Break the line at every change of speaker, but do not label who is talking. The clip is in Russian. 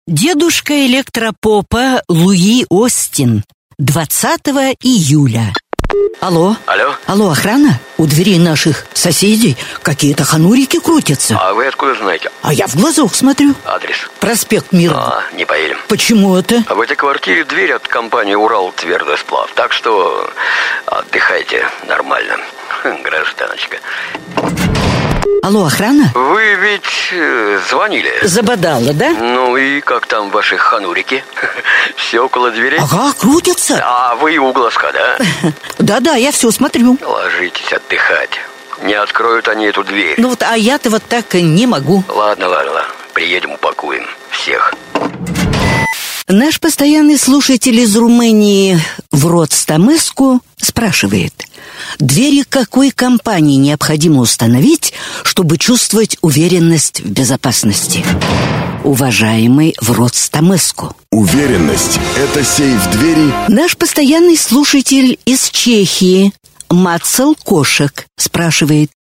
Дедушка электропопа Луи Остин. 20 июля. Алло? Алло, охрана? У дверей наших соседей какие-то ханурики крутятся.
А вы откуда знаете?
А я в глазок смотрю.
Адрес?
Проспект Мира.
Не поедем.
Почему это?
А в этой квартире дверь от компании «Урал Твердый сплав». Так что отдыхайте нормально, гражданочка.
Алло, охрана?
Вы ведь звонили?
Забодала, да?
Ну и как там ваши ханурики? Все около дверей?
Ага, крутятся.
А вы у глазка, да?
Да-да, я все смотрю.
Ложитесь отдыхать. Не откроют они эту дверь.
Ну вот, а я-то вот так не могу.
Ладно. Приедем, упакуем всех.
Наш постоянный слушатель из Румынии Врот Стамеску спрашивает: двери какой компании необходимо установить, чтобы чувствовать уверенность в безопасности? Уважаемый Врот Стамеску,
уверенность – это сейф двери.
Наш постоянный слушатель из Чехии Мацел Кошек спрашивает: